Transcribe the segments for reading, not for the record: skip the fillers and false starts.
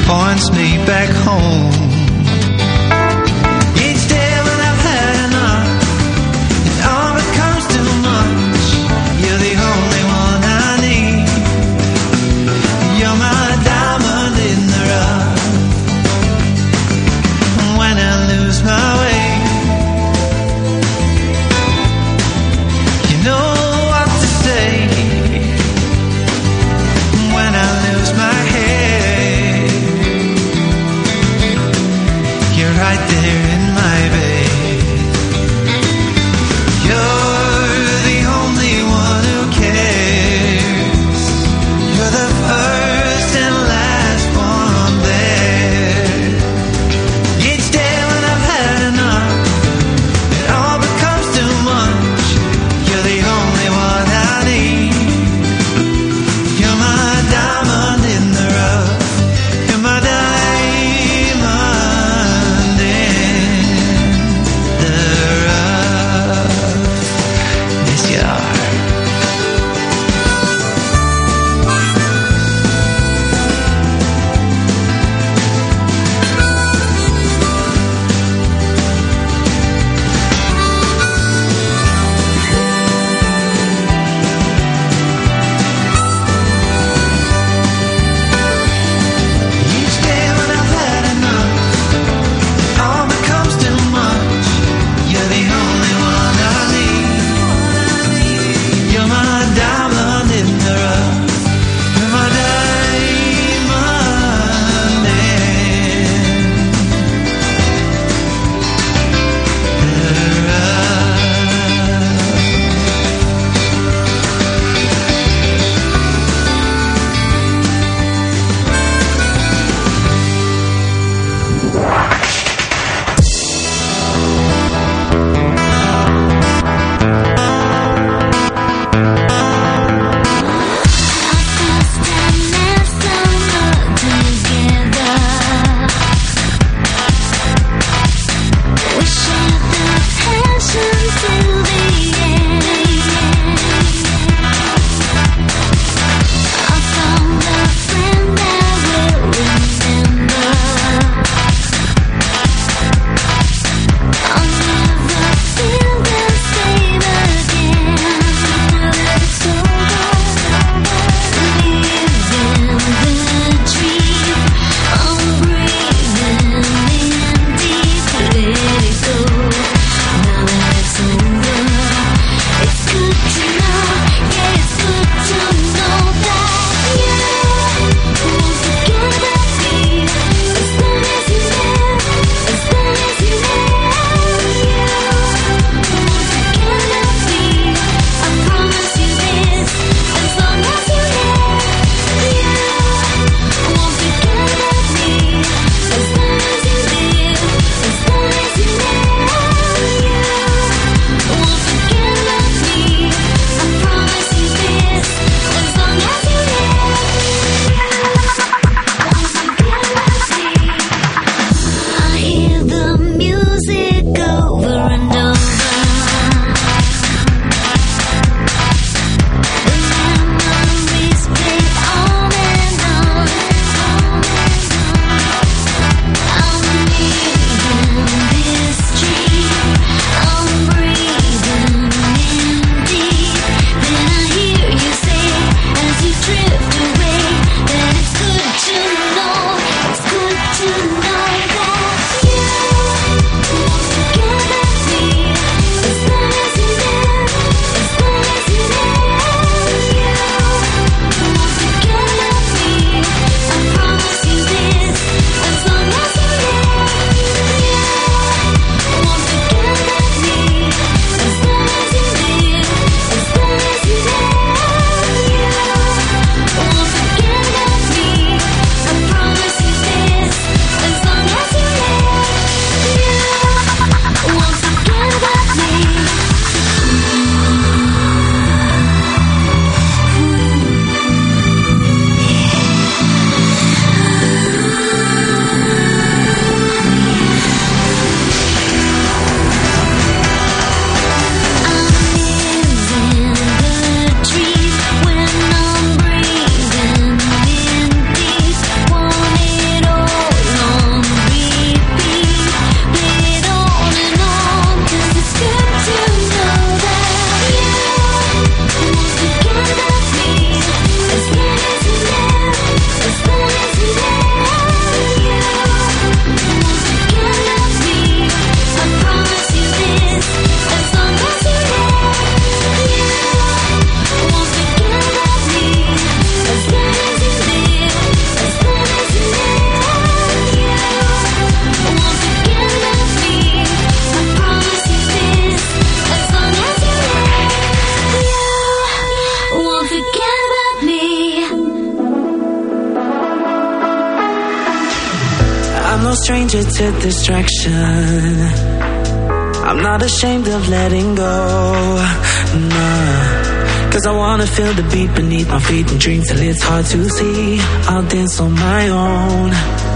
points me back home. Each day when I've had enough, it all becomes too much. You're the only one I need. You're my diamond in the rough. When I lose my way, you know what to say. When I lose my head, stranger to distraction. I'm not ashamed of letting go, nah. Cause I wanna feel the beat beneath my feet and dream till it's hard to see. I'll dance on my own.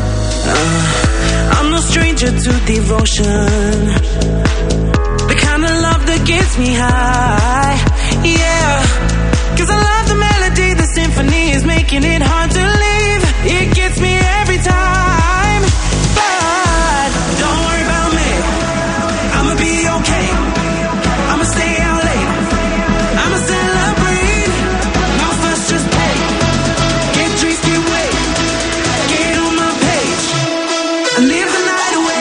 I'm no stranger to devotion, the kind of love that gets me high, yeah. Cause I love the melody, the symphony is making it hard to leave. It gets me every time. But don't worry about me, I'ma be okay. I'ma stay out late, I'ma celebrate. No fuss, just pay. Get drinks, get wet, get on my page and live the night away.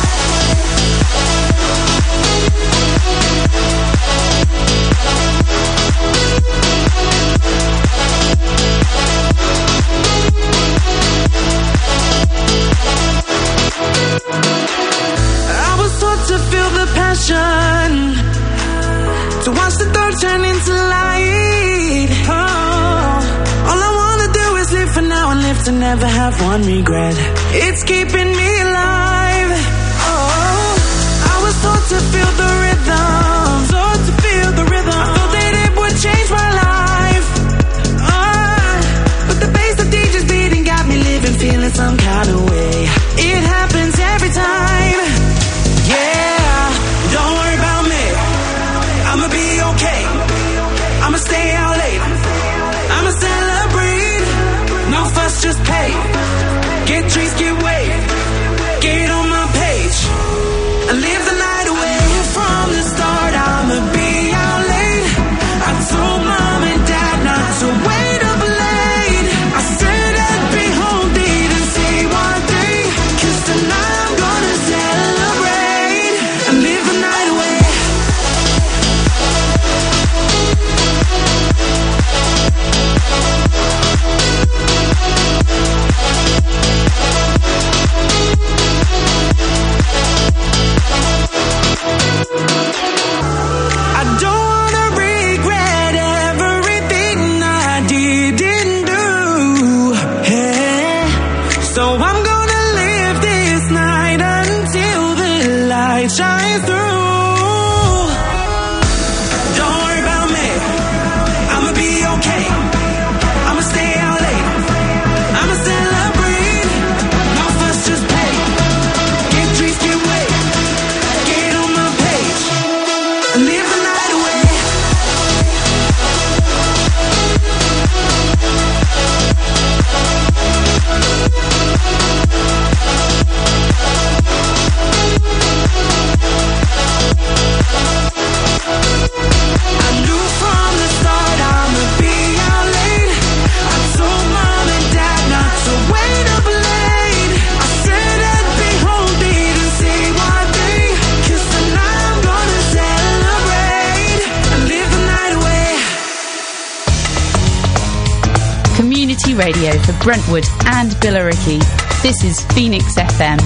I was taught to feel the passion, to watch the dark turn into light. Oh, all I wanna do is live for now and live to never have one regret. It's keeping me alive. Oh, I was taught to feel the rhythm, taught to feel the rhythm. I thought that it would change my life. But the bass the DJ's beating got me living, feeling some kind of way. It happens every time. Yeah, don't worry about me, I'ma be okay. I'ma stay out late, I'ma celebrate. No fuss, just pay. Get drinks, get wet, get on my page and live the night away. From the start, I'ma be out late. I told mom and dad not to wait up late. I said I'd be home, didn't say what day. Cause tonight I'm gonna celebrate and live the night away. I don't wanna regret everything I didn't do. Hey, so I'm gonna live this night until the light shines through. Don't worry about me, I'ma be okay. I'ma stay out late, I'ma celebrate. No fuss, just pay. Get drinks, get wet, get on my page and live the night away. I knew from the start I'ma be out late. I told mom and dad not to wait up late. I said I'd be home, didn't say what day. Cause tonight I'm gonna celebrate and live the night away. Community radio for Brentwood and Billericay. This is Phoenix FM.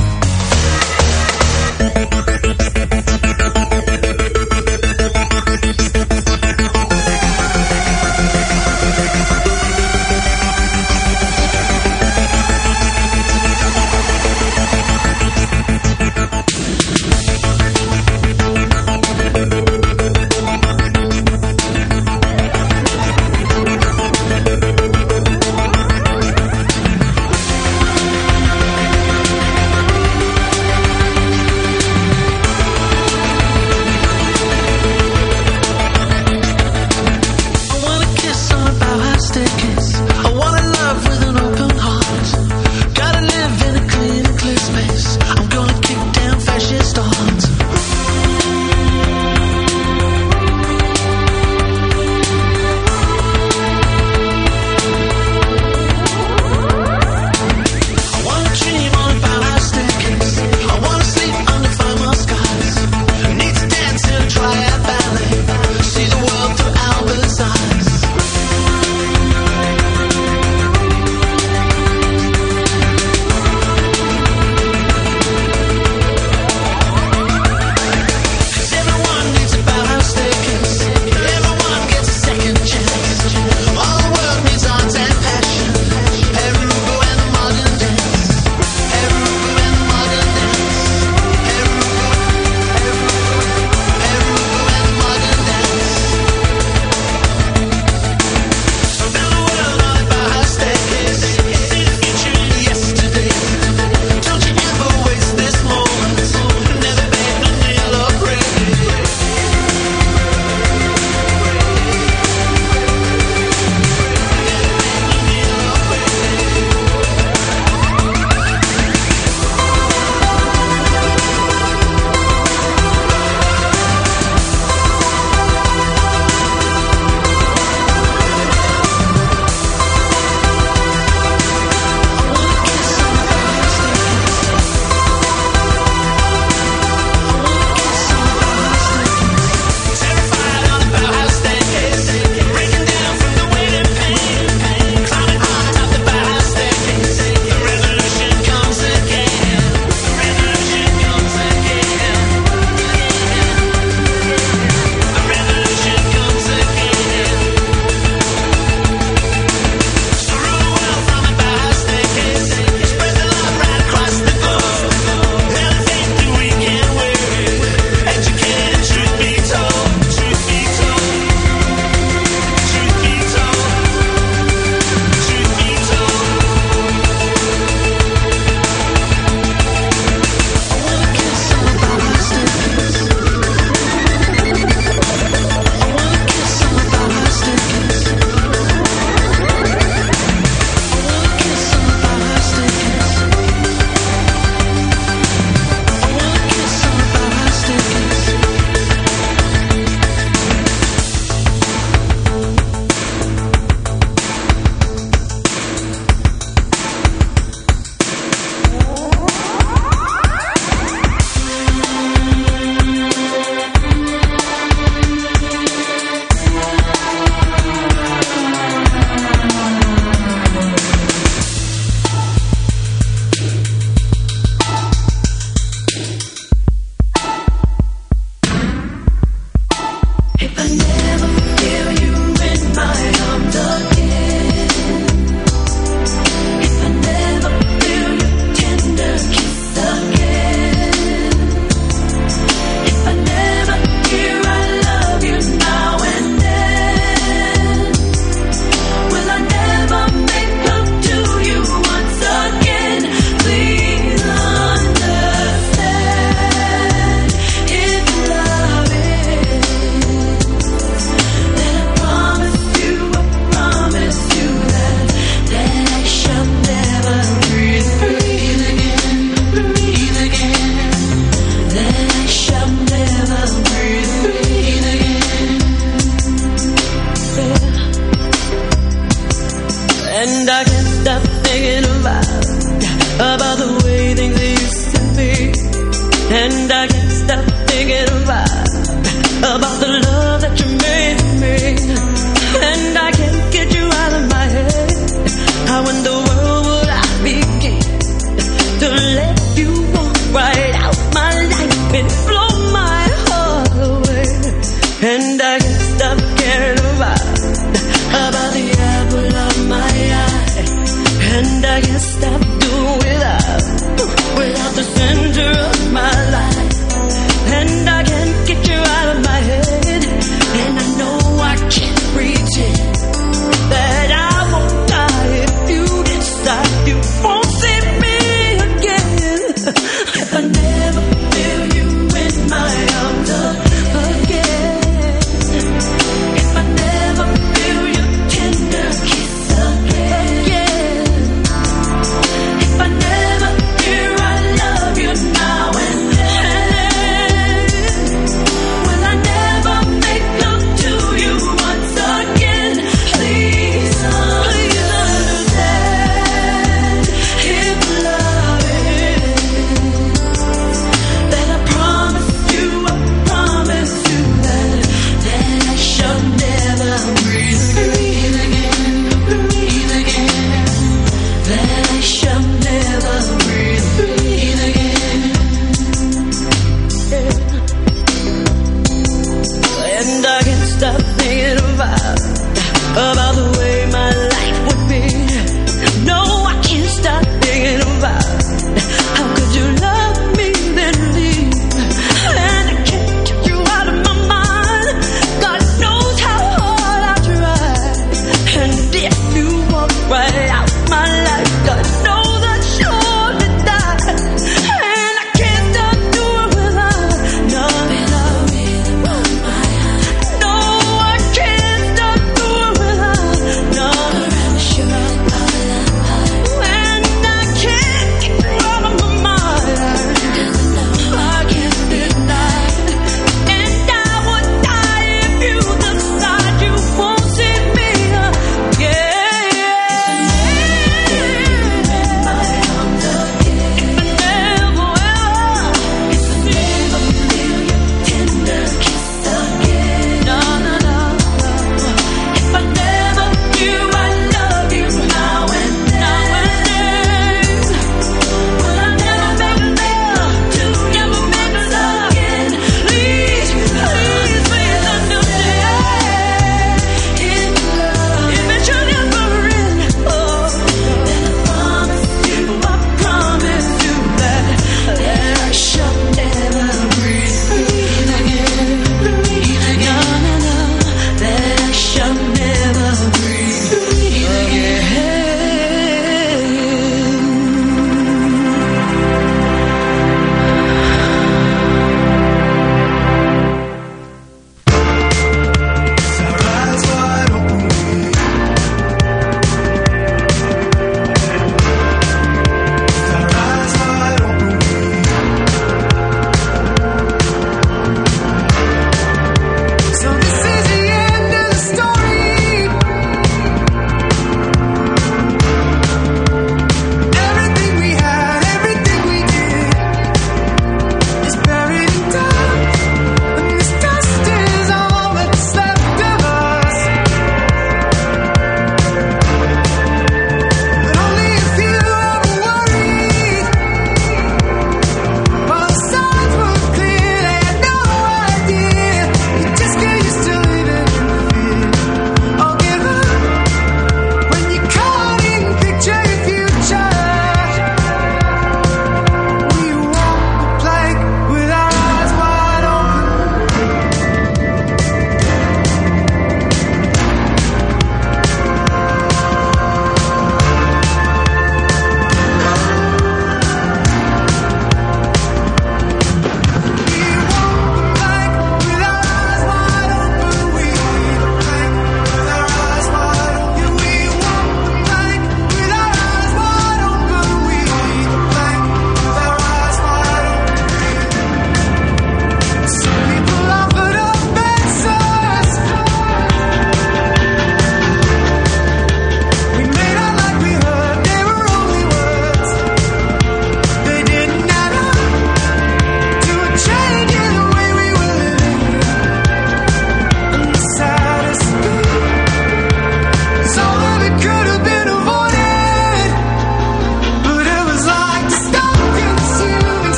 it blow my heart away, and I can't stop caring about the apple of my eye, and I can't stop doing without the center of my life, and I can't get you out of my head, and I know I can't pretend that I won't die if you decide you won't see me again. If I never feel you in my arms again, if I never feel your tender kiss again, if I never hear I love you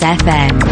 FM.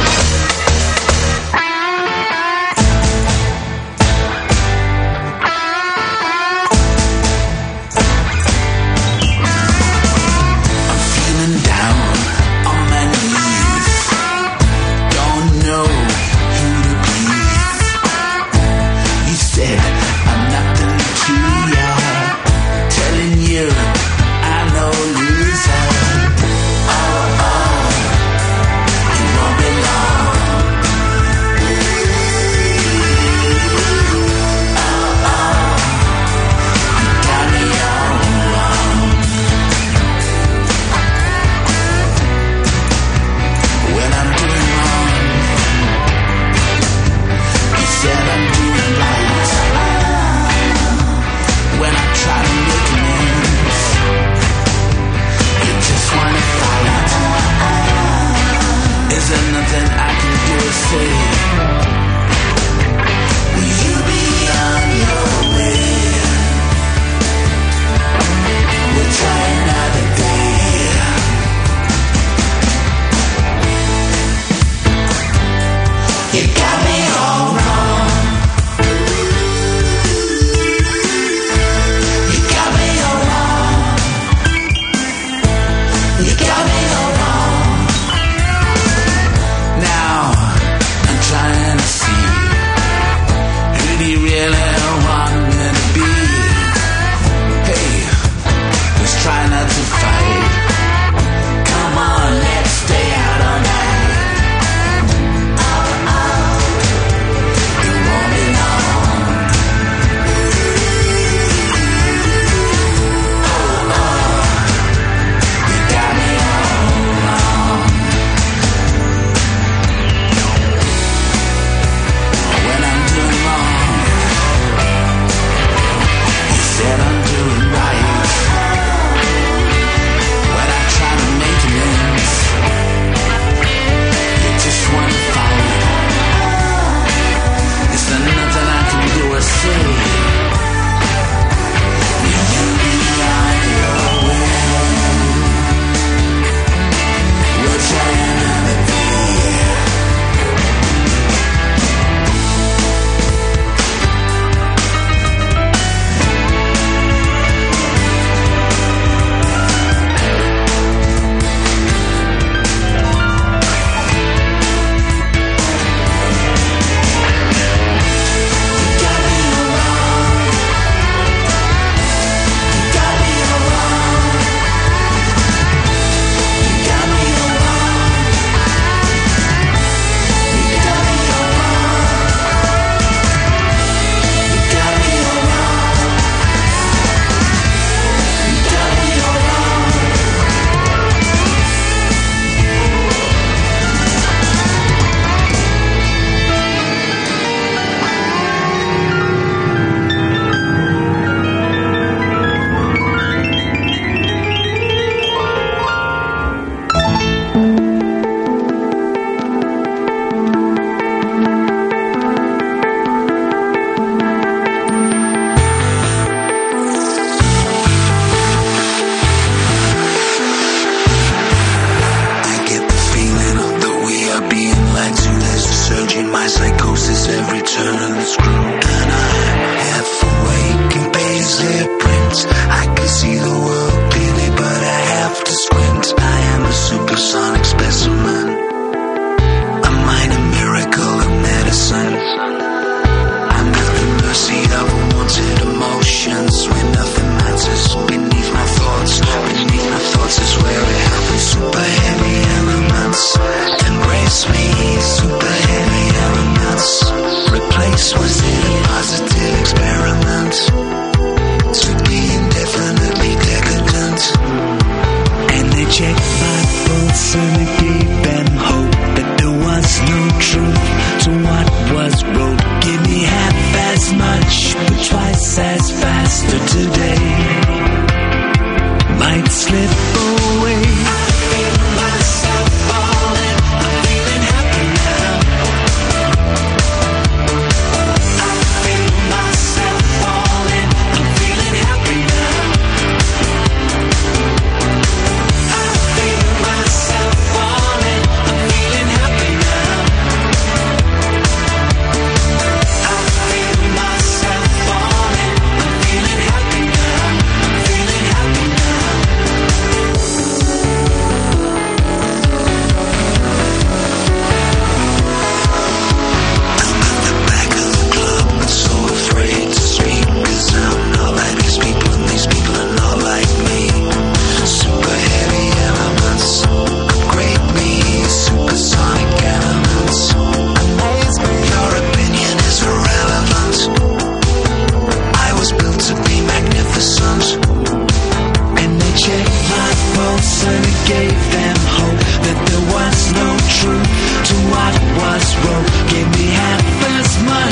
Falling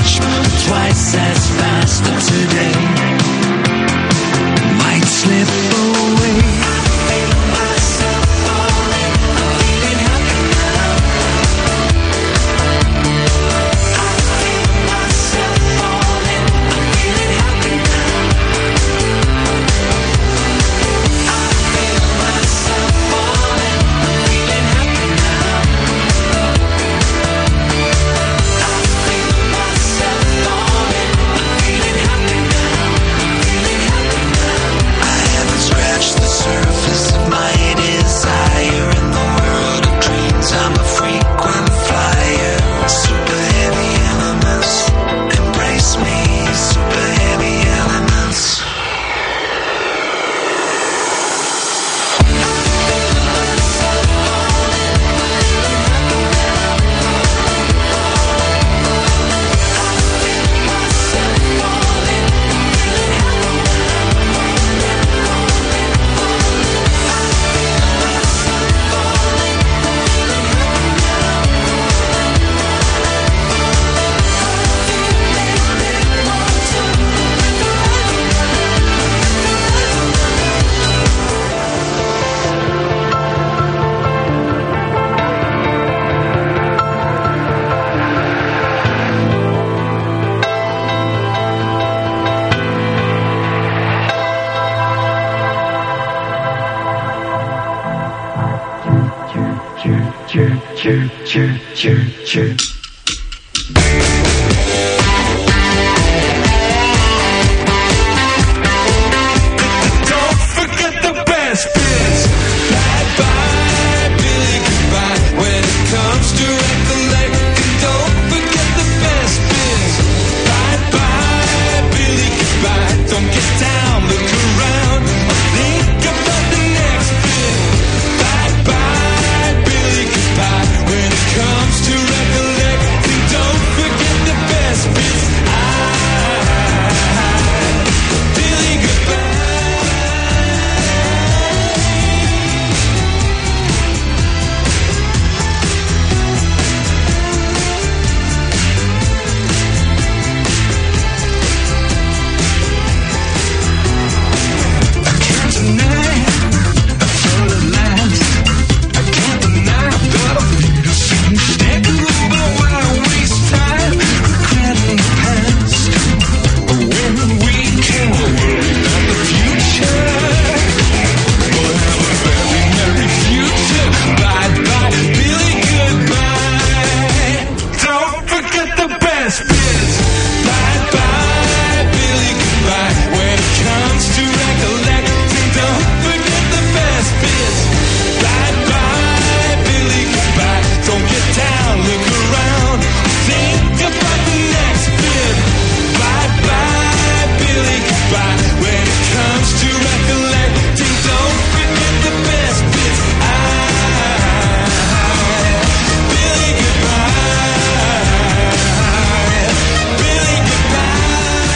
much, twice as fast today. Might slip away. I feel myself falling, I'm feeling happy now. I feel myself falling, I'm feeling happy now. I feel myself falling, I'm feeling happy now. I feel myself falling, I'm feeling happy now. Feeling happy now. I haven't scratched the surface of my desire in the world of dreams. I'm a frequent flyer. Super heavy elements embrace me. Super heavy elements. Don't forget the best bits. Bye-bye, Billy, goodbye. When it comes to recollecting, don't forget the best bits. Bye-bye, Billy, goodbye. Don't get down, look around, think about the next bit. Bye-bye, Billy, goodbye. When it comes to recollecting, don't forget the best bits. Billy, goodbye. I can't deny, I thought it last. I can't deny that I feel the same. Taking over why waste time, regretting the past. When we can worry about the future, we'll have a very merry future. Bye-bye, Billy, goodbye. Don't forget the best bits. Bye-bye, Billy, goodbye. When it comes to recollecting, don't forget the best bits. Bye-bye, Billy, goodbye. Don't get down, look around, think about the next bit. Bye-bye, Billy, goodbye. When it comes to recollecting, don't forget the best bits. Billy, goodbye. Billy, goodbye.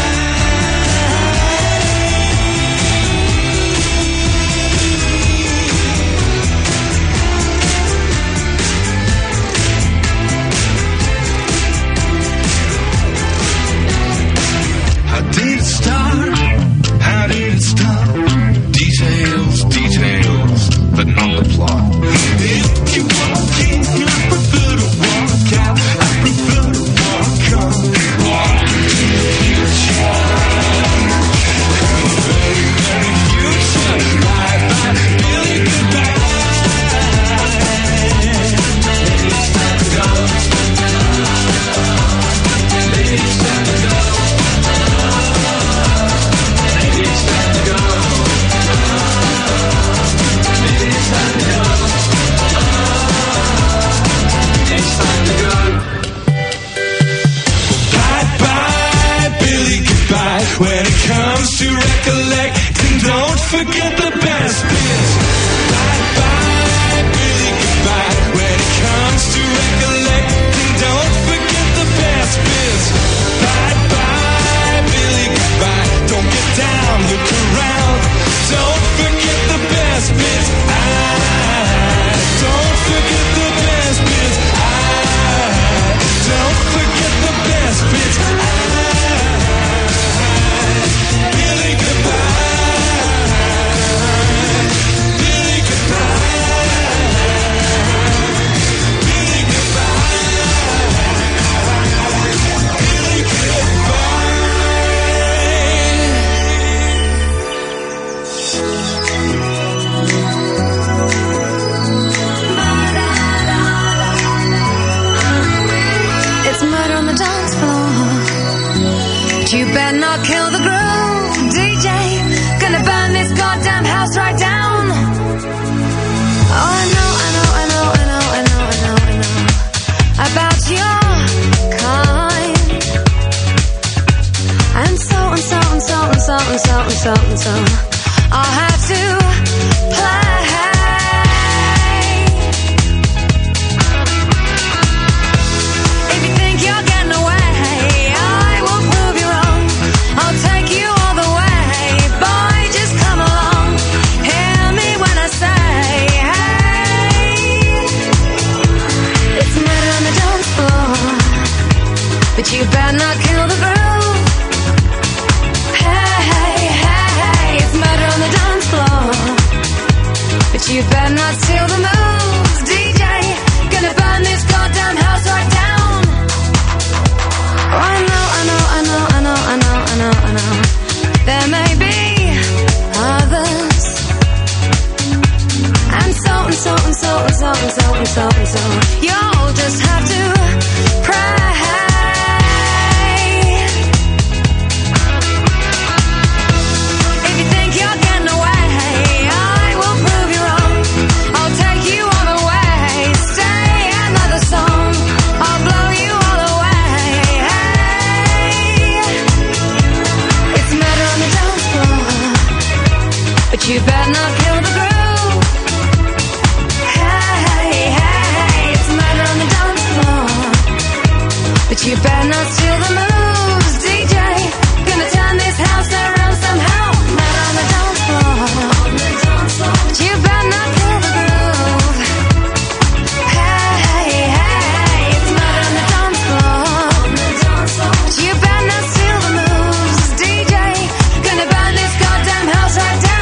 How did it start? How did it stop? Details, details, but not the plot. If you walk in, I prefer to walk out. I prefer to walk on. Walk to the future. Have a very merry future. Bye-bye, Billy, goodbye. Maybe it's time to go. Maybe it's time to go. Maybe it's time to go. Maybe it's time to go. It's time to go. Bye-bye, Billy, goodbye. When it comes to recollecting, don't forget the best bits. Bye-bye, Billy, goodbye. When it comes to recollecting, don't forget the best bits. Bye-bye, Billy, goodbye. Don't get down, look around, don't forget the best bits. Don't forget the best bits. Don't forget the best bits. you better not kill the groove, DJ. Gonna burn this goddamn house right down. Oh, I know about your kind. And so I'll have to play. If you think you're getting away, I will prove you wrong. I'll take you all the way. Boy, just come along. Hear me when I say, hey. It's murder on the dance floor, but you better not kill the groove. Hey, it's murder on the dance floor, but you better not steal the moves, DJ. Gonna burn this goddamn house right down. Oh, I know. There may be others, and so. You'll just have to pray. If you think you're getting away, I will prove you wrong. I'll take you all the way. Stay another song, I'll blow you all away. Hey, it's murder on the dance floor, but you better not kill the groove. Hey, it's murder on the dance floor, but you better not steal the moves, DJ. Gonna turn this house around somehow. Murder on the dance floor, but you better not kill the groove. Hey, it's murder on the dance floor, but you better not steal the moves, DJ. Gonna burn this goddamn house right down.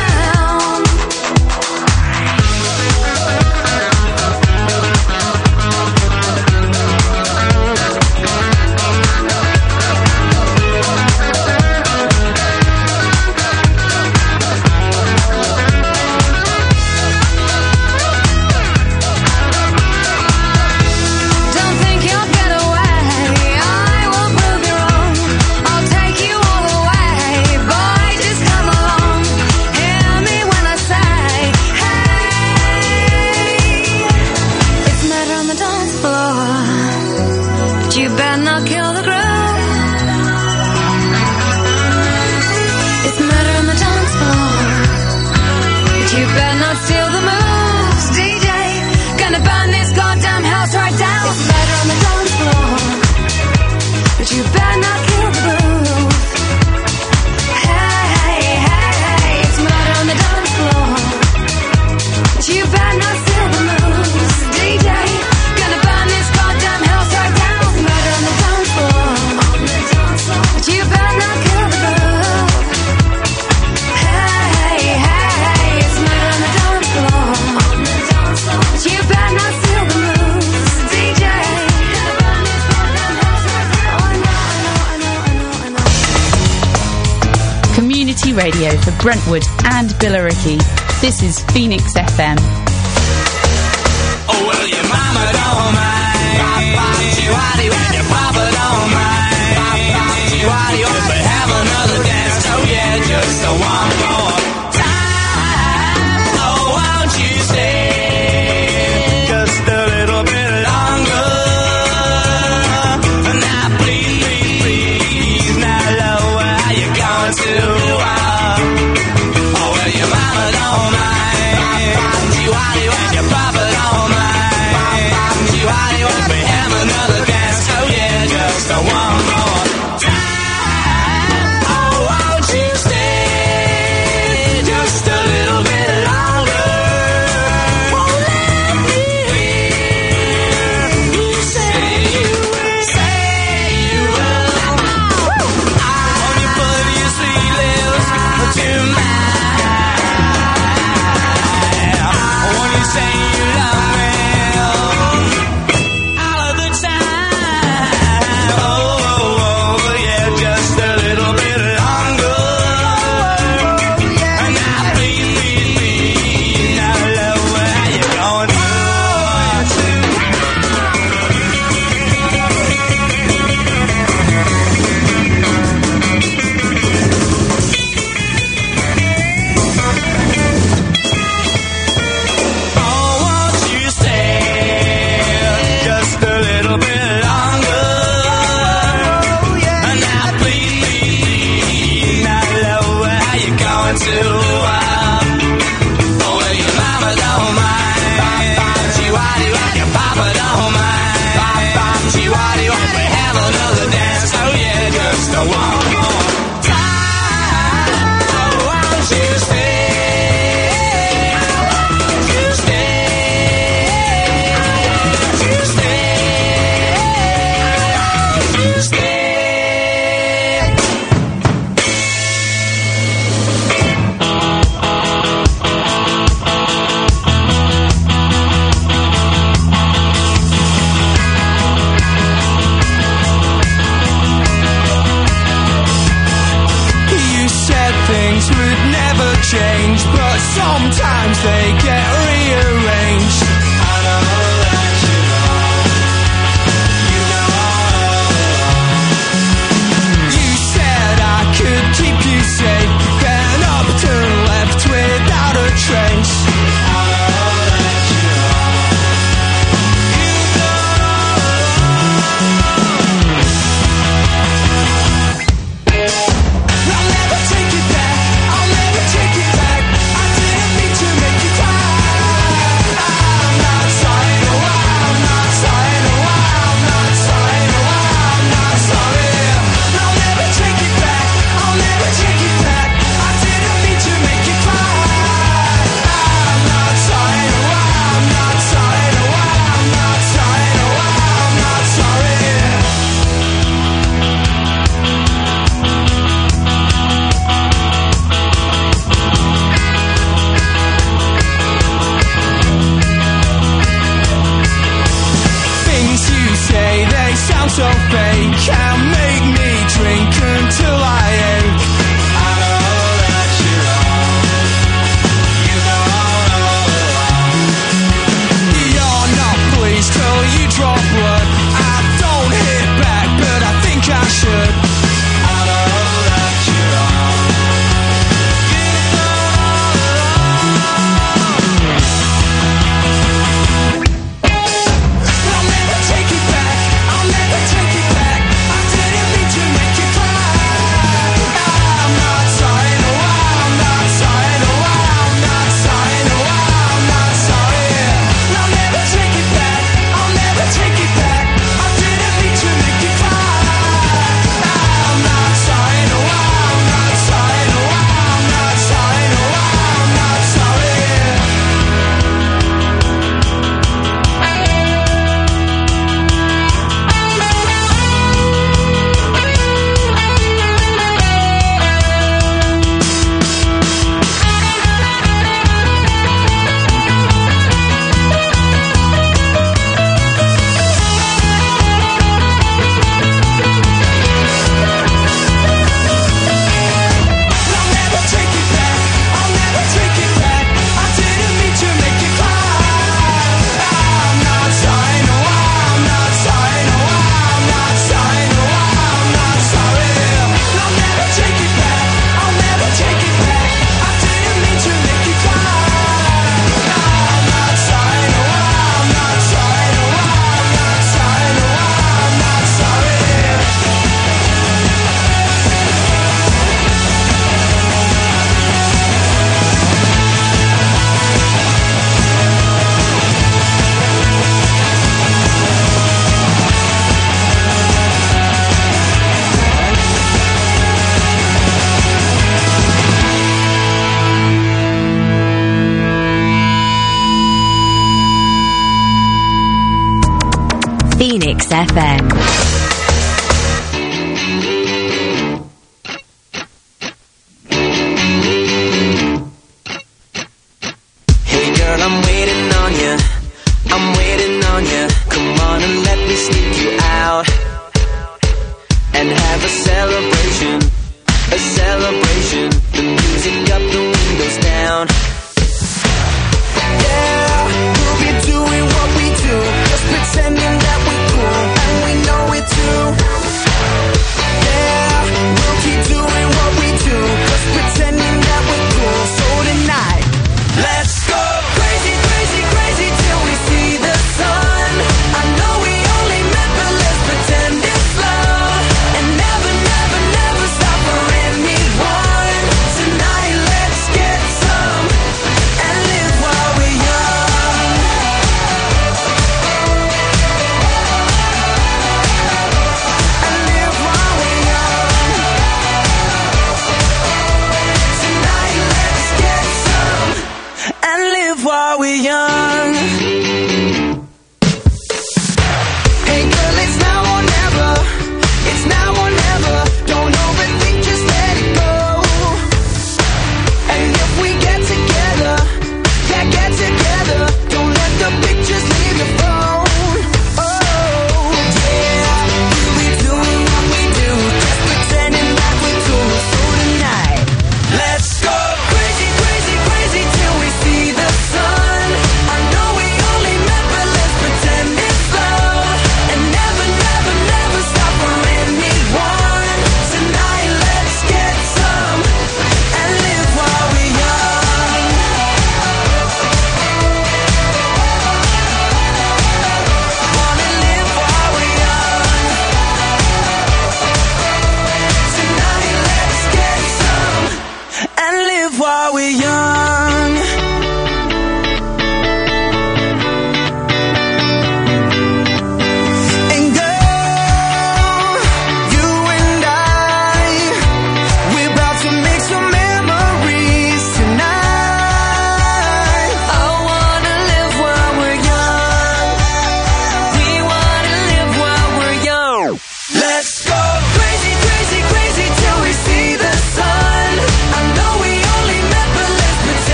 Don't think you'll get away, I will prove you wrong. I'll take you all the way. Boy, just come along. Hear me when I say, hey. It's murder on the dance floor, but you better not kill the groove. It's murder on the dance floor, but you better not steal the moves, DJ. Gonna burn this goddamn house right down. It's murder on the dance floor, but you better not kill the groove. Hey, it's murder on the dance floor, but you better not steal the moves, DJ. Gonna burn this goddamn house right down. It's murder on the dance floor, but you better not kill the groove. Hey, it's murder on the dance floor, but you better not steal the moves, DJ. Gonna burn this goddamn house right down. Oh, I know. Community radio for Brentwood and Billericay. This is Phoenix FM. Oh, well, your mama don't mind. Pop-pop-chee-waddy, when your papa don't mind. Pop-pop-chee-waddy, oh, but have another dance. Oh, yeah, just a one more time. Oh, won't you stay just a little bit longer? Now, please, now, love, where are you going to? Oh, well, your mama don't mind. Pop-pop-chee-waddy, when your papa don't mind. Pop-pop-chee-waddy, won't we have another dance? Oh, yeah, just a one more time. Oh, won't you stay Mix FM. Hey girl, I'm waiting on you. I'm waiting on you. Come on and let me sneak you out and have a celebration. A celebration. The music up, the windows down. Yeah, we'll be doing what we do, just pretending that we're cool, and we know it's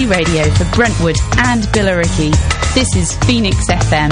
community radio for Brentwood and Billericay. This is Phoenix FM.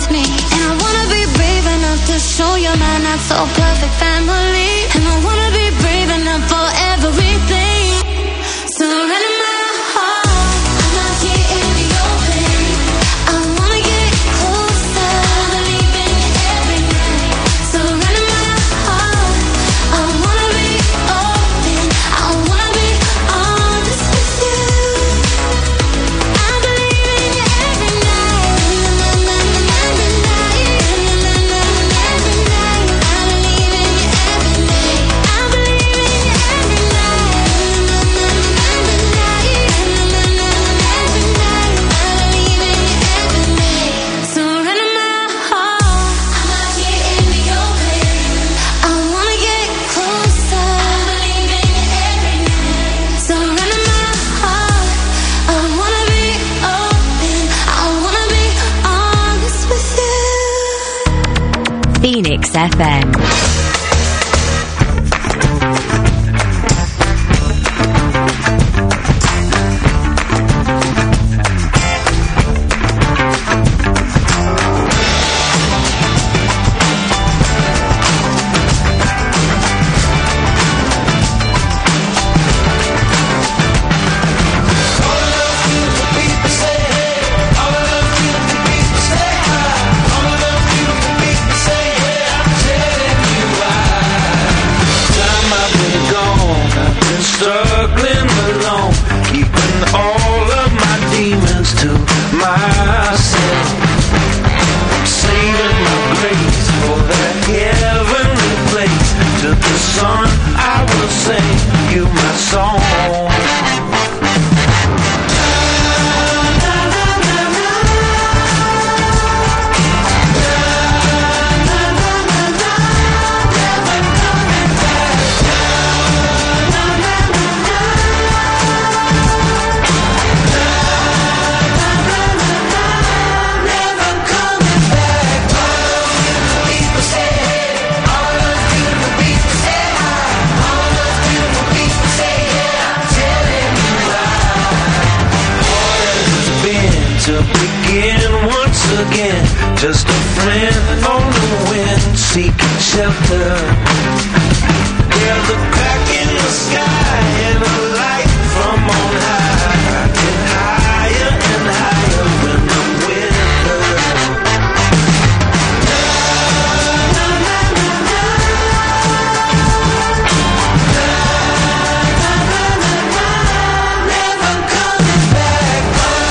loves me. And I wanna be brave enough to show you my not so perfect family. And I wanna be brave enough for everything. Surrender my heart, I'm not here in the open. I wanna get closer, believe in you every night. Surrender my heart, I wanna be open. I wanna be honest with you. I believe in you every night. Every night. I believe in you every night. I believe in you every night. I believe in you every night. Surrender my heart, I'm out here in the open. I wanna get closer, believe in you every night. Surrender my heart, I wanna be open. I wanna be honest with you. Phoenix FM. Struggling alone, keeping all of my demons to myself. Saving my grace for that heavenly place. To the sun I will sing you my song. To begin once again, just a friend on the wind, seeking shelter. There's a crack in the sky and a light from on high, and higher when I'm with her. Never coming back.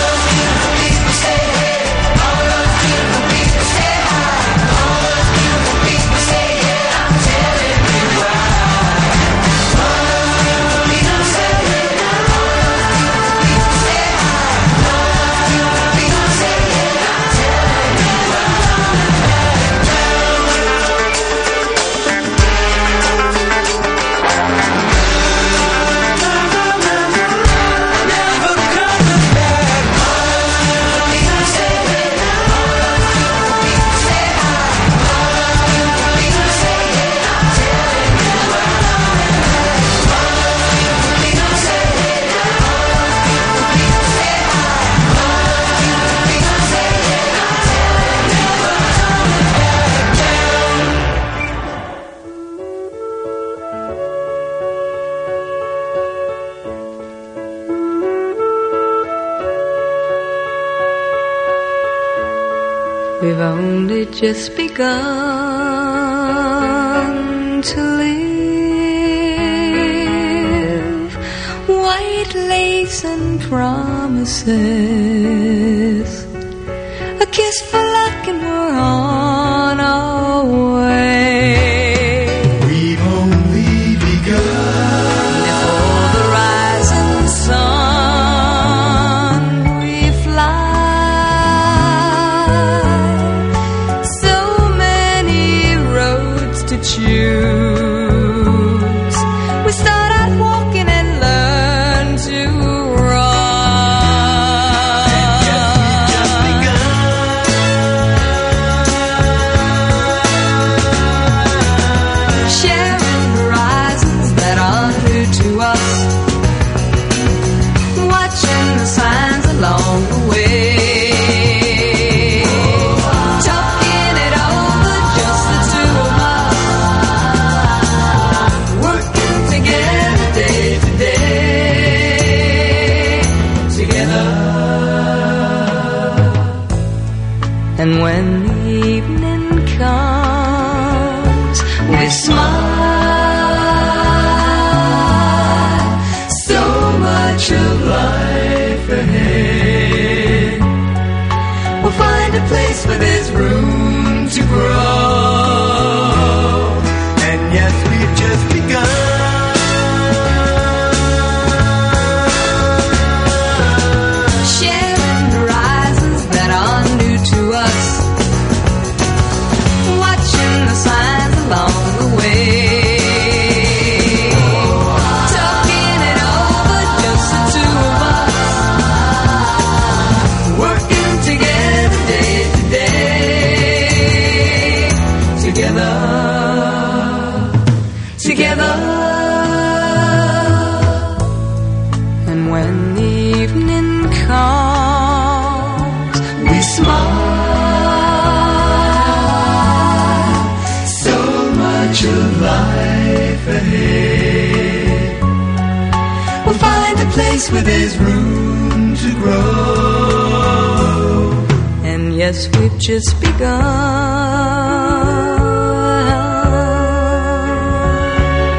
We've only just begun to live. White lace and promises, a kiss for luck and we're on our way. We've only begun. Before the rising sun we fly. So many roads to choose. We start out walking and learn to run. evening comes, we smile. So much of life ahead. We'll find a place where there's room to grow. And yes, we've just begun. We'll find a place where there's room to grow. And yes, we've just begun.